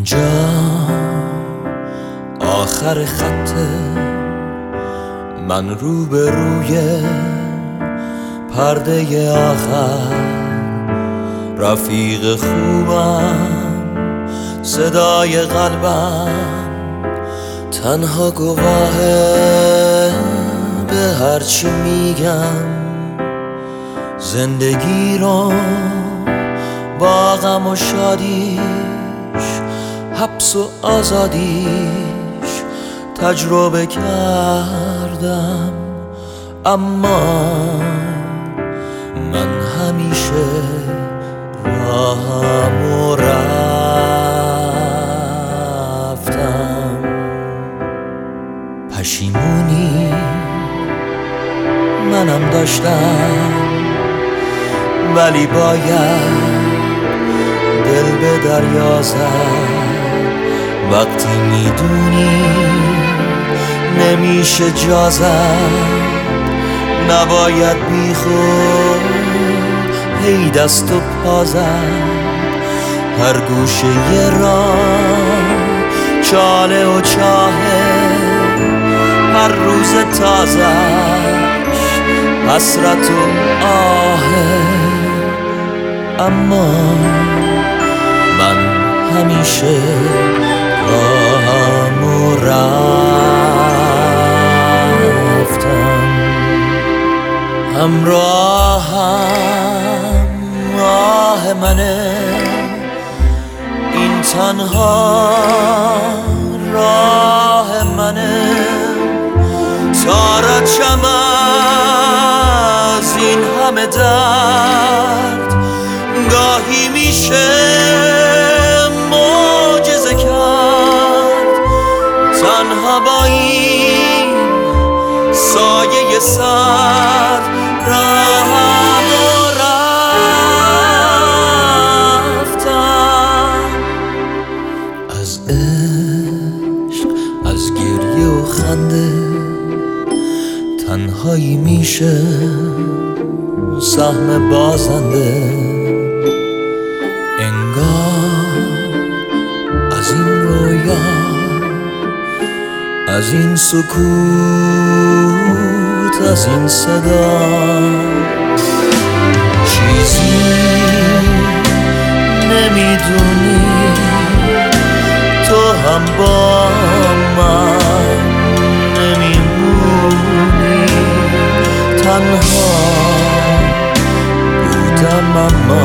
اینجا آخر خطه، من روبروی پرده آخر، رفیق خوبم صدای قلبم، تنها گواهه به هرچی میگم. زندگی رو با غم و شادیش، حبس و آزادیش تجربه کردم، اما من همیشه راهمو رفتم. پشیمونی منم داشتم، ولی باید دل به دریا زد. وقتی میدونی نمیشه جا زد، نباید بی خود هی دست و پا زد. هر گوشه یه راه چاله و چاهه، هر روز تازه‌اش حسرت و آهه، اما من همیشه راهمو رفتم. همراهم آه منه، این تنها راه منه، تا رچم از این همه درد. گاهی میشه معجزه کرد، تنها با این سایه سر راهمو رفتم. از عشق، از گریه و خنده، تنهایی میشه سهم بازنده. انگار از این رویا، از این سکوت، از این صدا چیزی نمیدونی. تو هم با من نمیمونی، تنها بودم اما